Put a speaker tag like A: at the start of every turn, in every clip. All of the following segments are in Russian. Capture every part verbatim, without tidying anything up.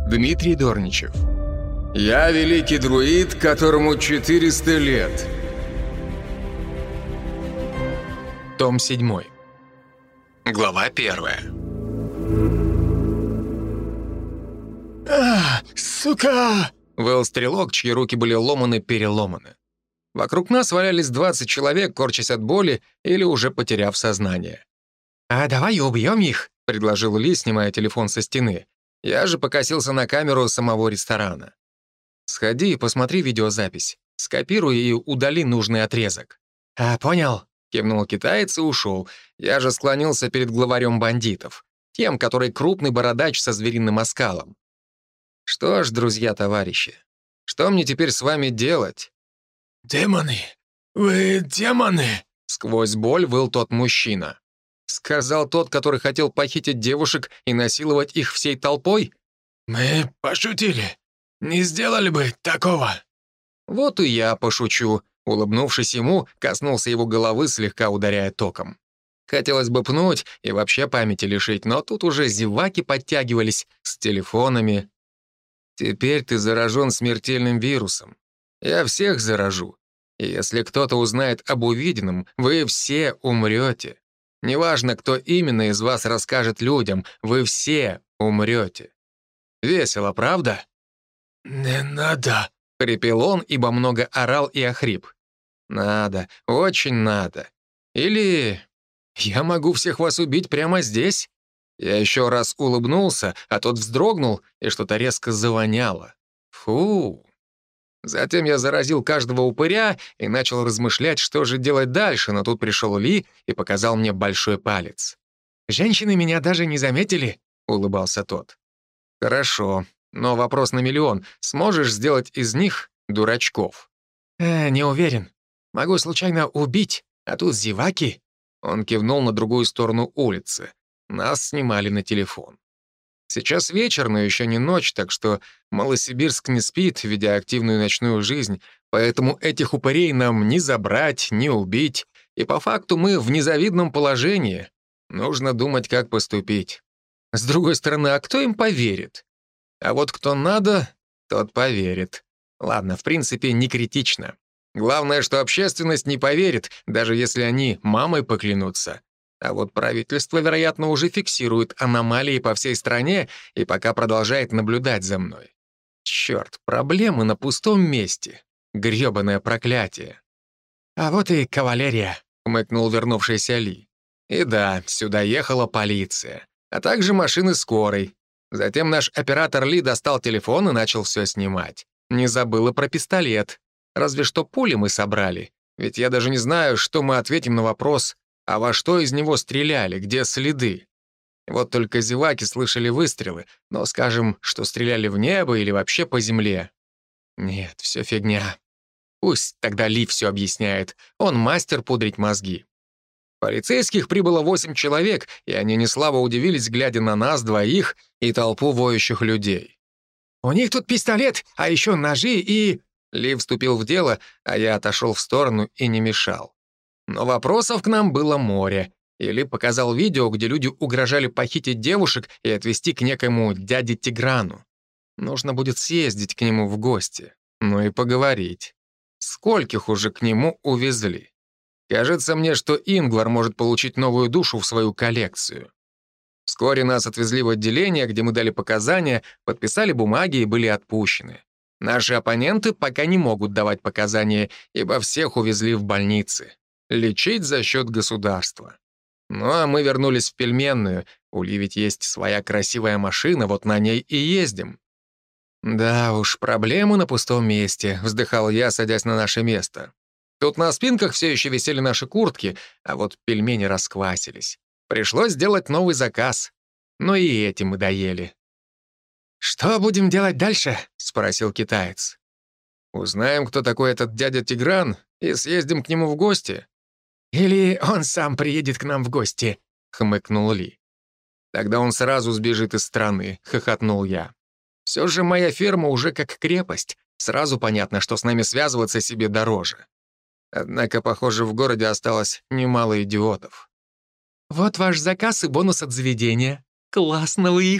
A: Дмитрий Дорничев. Я великий друид, которому четыреста лет. Том седьмой. Глава первая.
B: «А, сука!» —
A: выл стрелок, чьи руки были ломаны-переломаны. Вокруг нас валялись двадцать человек, корчась от боли или уже потеряв сознание. «А давай убьем их», — предложил Ли, снимая телефон со стены. Я же покосился на камеру самого ресторана. «Сходи и посмотри видеозапись. Скопируй и удали нужный отрезок». «А, понял», — кивнул китаец и ушел. Я же склонился перед главарем бандитов, тем, который крупный бородач со звериным оскалом. «Что ж, друзья-товарищи, что мне теперь с вами делать?»
B: «Демоны! Вы демоны!»
A: — сквозь боль выл тот мужчина. Сказал тот, который хотел похитить девушек и насиловать их всей толпой?
B: «Мы пошутили. Не сделали бы такого».
A: «Вот и я пошучу», — улыбнувшись ему, коснулся его головы, слегка ударяя током. Хотелось бы пнуть и вообще памяти лишить, но тут уже зеваки подтягивались с телефонами. «Теперь ты заражен смертельным вирусом. Я всех заражу. И если кто-то узнает об увиденном, вы все умрете. Неважно, кто именно из вас расскажет людям, вы все умрете. Весело, правда?»
B: «Не надо»,
A: — хрипел он, ибо много орал и охрип. «Надо, очень надо. Или я могу всех вас убить прямо здесь?» Я еще раз улыбнулся, а тот вздрогнул, и что-то резко завоняло. Фу. Затем я заразил каждого упыря и начал размышлять, что же делать дальше, но тут пришел Ли и показал мне большой палец. «Женщины меня даже не заметили», — улыбался тот. «Хорошо, но вопрос на миллион. Сможешь сделать из них дурачков?» «Э, не уверен. Могу случайно убить, а тут зеваки». Он кивнул на другую сторону улицы. Нас снимали на телефон. Сейчас вечер, но еще не ночь, так что Малосибирск не спит, ведя активную ночную жизнь, поэтому этих упырей нам ни забрать, ни убить, и по факту мы в незавидном положении. Нужно думать, как поступить. С другой стороны, а кто им поверит? А вот кто надо, тот поверит. Ладно, в принципе, не критично. Главное, что общественность не поверит, даже если они мамой поклянутся. А вот правительство, вероятно, уже фиксирует аномалии по всей стране и пока продолжает наблюдать за мной. Черт, проблемы на пустом месте. Грёбаное проклятие. «А вот и кавалерия», — хмыкнул вернувшийся Ли. И да, сюда ехала полиция, а также машины скорой. Затем наш оператор Ли достал телефон и начал все снимать. Не забыл и про пистолет. Разве что пули мы собрали. Ведь я даже не знаю, что мы ответим на вопрос, а во что из него стреляли, где следы. Вот только зеваки слышали выстрелы, но скажем, что стреляли в небо или вообще по земле. Нет, все фигня. Пусть тогда Ли все объясняет. Он мастер пудрить мозги. Полицейских прибыло восемь человек, и они неслабо удивились, глядя на нас двоих и толпу воющих людей. «У них тут пистолет, а еще ножи и...» Ли вступил в дело, а я отошел в сторону и не мешал. Но вопросов к нам было море. Или показал видео, где люди угрожали похитить девушек и отвезти к некому дяде Тиграну. Нужно будет съездить к нему в гости. Ну и поговорить. Скольких уже к нему увезли? Кажется мне, что Ингвар может получить новую душу в свою коллекцию. Вскоре нас отвезли в отделение, где мы дали показания, подписали бумаги и были отпущены. Наши оппоненты пока не могут давать показания, ибо всех увезли в больницы. Лечить за счет государства. Ну а мы вернулись в пельменную. У Ли ведь есть своя красивая машина, вот на ней и ездим. «Да уж, проблемы на пустом месте», — вздыхал я, садясь на наше место. Тут на спинках все еще висели наши куртки, а вот пельмени расквасились. Пришлось сделать новый заказ. Но и эти мы доели. «Что будем делать дальше?» — спросил китаец. «Узнаем, кто такой этот дядя Тигран, и съездим к нему в гости». «Или он сам приедет к нам в гости», — хмыкнул Ли. «Тогда он сразу сбежит из страны», — хохотнул я. «Все же моя ферма уже как крепость. Сразу понятно, что с нами связываться себе дороже». Однако, похоже, в городе осталось немало идиотов. «Вот ваш заказ и бонус от заведения. Классно вы их!»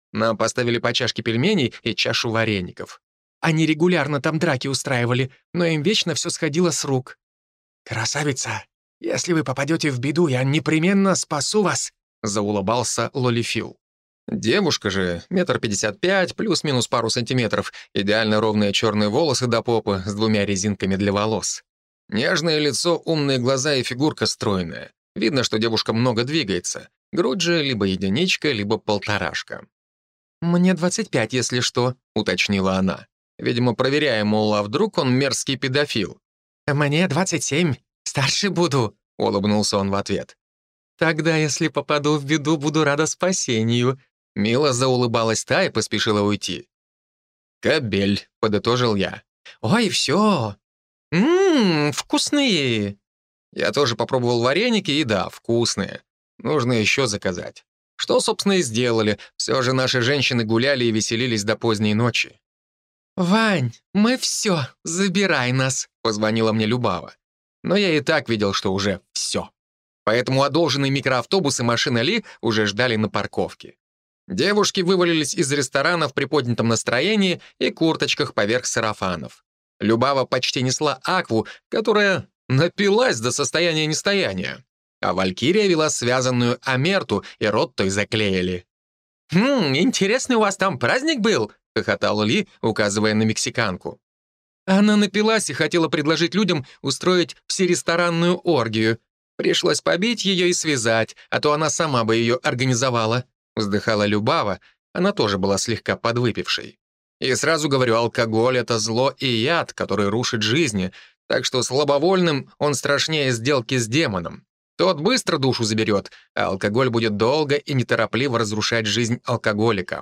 A: Нам поставили по чашке пельменей и чашу вареников. Они регулярно там драки устраивали, но им вечно все сходило с рук.
B: «Красавица, если вы попадете в беду, я непременно спасу вас», — заулыбался Лолифил.
A: Девушка же, метр пятьдесят пять, плюс-минус пару сантиметров, идеально ровные черные волосы до попы с двумя резинками для волос. Нежное лицо, умные глаза и фигурка стройная. Видно, что девушка много двигается. Грудь же либо единичка, либо полторашка. «Мне двадцать пять, если что», — уточнила она. Видимо, проверяя, мол, а вдруг он мерзкий педофил.
B: «Мне двадцать семь. Старше буду», — улыбнулся он в ответ.
A: «Тогда, если попаду в беду, буду рада спасению». Мило заулыбалась та и поспешила уйти. «Кобель», — подытожил я.
B: «Ой, все. Ммм, вкусные».
A: Я тоже попробовал вареники, и да, вкусные. Нужно еще заказать. Что, собственно, и сделали. Все же наши женщины гуляли и веселились до поздней ночи.
B: «Вань, мы все, забирай нас», —
A: позвонила мне Любава. Но я и так видел, что уже все. Поэтому одолженные микроавтобус и машина Ли уже ждали на парковке. Девушки вывалились из ресторана в приподнятом настроении и курточках поверх сарафанов. Любава почти несла Акву, которая напилась до состояния нестояния. А Валькирия вела связанную Амерту, и рот той заклеили.
B: «Хм, интересный у вас там праздник был?»
A: — хохотала Ли, указывая на мексиканку. Она напилась и хотела предложить людям устроить всересторанную оргию. Пришлось побить ее и связать, а то она сама бы ее организовала. Вздыхала Любава, она тоже была слегка подвыпившей. И сразу говорю, алкоголь — это зло и яд, который рушит жизни, так что слабовольным он страшнее сделки с демоном. Тот быстро душу заберет, а алкоголь будет долго и неторопливо разрушать жизнь алкоголика.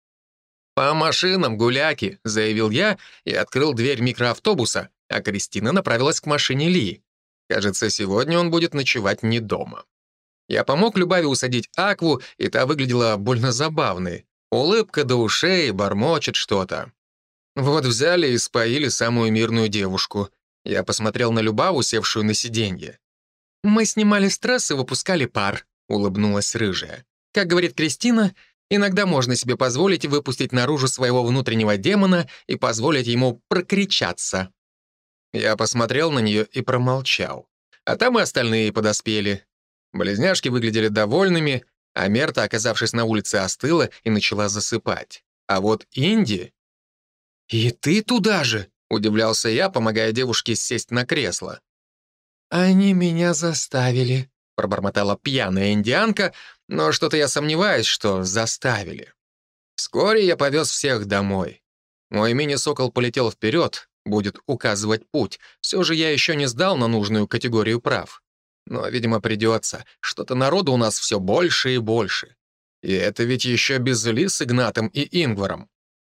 A: «По машинам, гуляки», — заявил я и открыл дверь микроавтобуса, а Кристина направилась к машине Ли. Кажется, сегодня он будет ночевать не дома. Я помог Любави усадить Акву, и та выглядела больно забавной. Улыбка до ушей, бормочет что-то. Вот взяли и споили самую мирную девушку. Я посмотрел на Любаву, севшую на сиденье. «Мы снимали стресс и выпускали пар», — улыбнулась рыжая. «Как говорит Кристина, иногда можно себе позволить выпустить наружу своего внутреннего демона и позволить ему прокричаться». Я посмотрел на нее и промолчал. А там и остальные подоспели. Близняшки выглядели довольными, а Мерта, оказавшись на улице, остыла и начала засыпать. А вот Инди... «И ты туда же?» — удивлялся я, помогая девушке сесть на кресло.
B: «Они меня заставили»,
A: — пробормотала пьяная индианка, но что-то я сомневаюсь, что заставили. Вскоре я повез всех домой. Мой мини-сокол полетел вперед, будет указывать путь. Все же я еще не сдал на нужную категорию прав. Но, видимо, придется. Что-то народу у нас все больше и больше. И это ведь еще без Ли с Игнатом и Ингваром.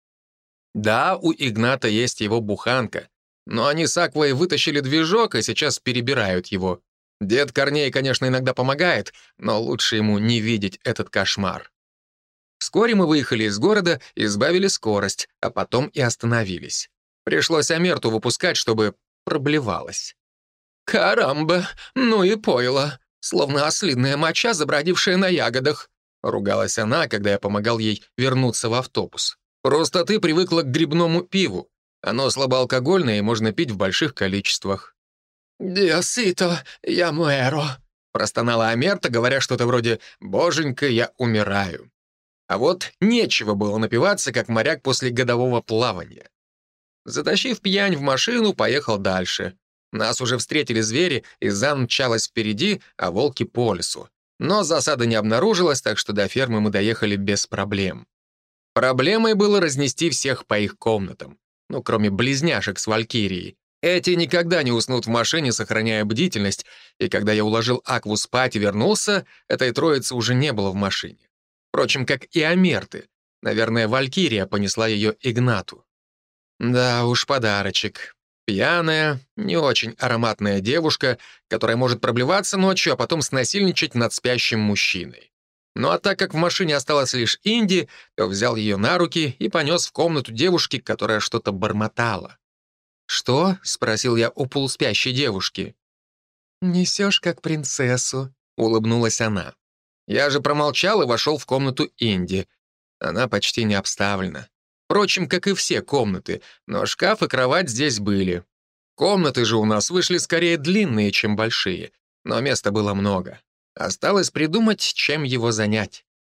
A: Да, у Игната есть его буханка, но они с Аквой вытащили движок и сейчас перебирают его. Дед Корней, конечно, иногда помогает, но лучше ему не видеть этот кошмар. Вскоре мы выехали из города и сбавили скорость, а потом и остановились. Пришлось Амерту выпускать, чтобы проблевалась. «Карамба, ну и пойло, словно ослиная моча, забродившая на ягодах», — ругалась она, когда я помогал ей вернуться в автобус. «Просто ты привыкла к грибному пиву. Оно слабоалкогольное и можно пить в больших количествах».
B: «Диосито, я муэро»,
A: — простонала Амерта, говоря что-то вроде «Боженька, я умираю». А вот нечего было напиваться, как моряк после годового плавания. Затащив пьянь в машину, поехал дальше. Нас уже встретили звери, и Зан мчалась впереди, а волки по лесу. Но засады не обнаружилось, так что до фермы мы доехали без проблем. Проблемой было разнести всех по их комнатам. Ну, кроме близняшек с Валькирией. Эти никогда не уснут в машине, сохраняя бдительность, и когда я уложил Акву спать и вернулся, этой троицы уже не было в машине. Впрочем, как и Амерты. Наверное, Валькирия понесла ее Игнату. Да уж, подарочек. Пьяная, не очень ароматная девушка, которая может проблеваться ночью, а потом снасильничать над спящим мужчиной. Ну а так как в машине осталась лишь Инди, то взял ее на руки и понес в комнату девушки, которая что-то бормотала. «Что?» — спросил я у полуспящей девушки.
B: «Несешь как принцессу»,
A: — улыбнулась она. Я же промолчал и вошел в комнату Инди. Она почти не обставлена. Впрочем, как и все комнаты, но шкаф и кровать здесь были. Комнаты же у нас вышли скорее длинные, чем большие, но места было много. Осталось придумать, чем его занять.